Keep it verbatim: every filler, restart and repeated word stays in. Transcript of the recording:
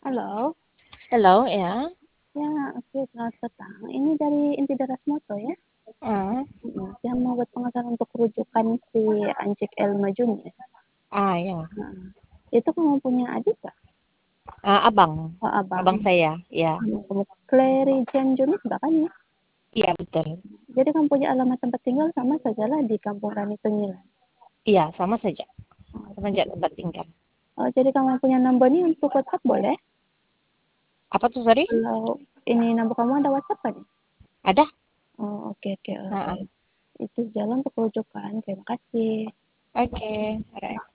Halo. Halo, ya. Ya, oke, selamat petang. Ini dari Inti Daras Moto ya? Ah, Mhm, yang membuat pengasaran untuk rujukan si Anjik El Majunis. ah ya. Heeh. Itu kamu punya adik nggak? Ah, abang, Oh, abang. abang saya, ya. Kamu Clary Jane Junis nggak kan ya? Iya, betul. Jadi kamu punya alamat tempat tinggal sama sajalah di Kampung Rani Tengilan. Iya, sama saja. Oh, Sama aja tempat tinggal. oh, jadi kamu punya nomor ini untuk WhatsApp boleh? Apa tuh, sorry? Kalau ini nomor kamu ada WhatsApp kan? Ada? Oh, oke oke. Ah, Eh, ah. itu jalan untuk rujukan. Terima kasih. Oke, alright.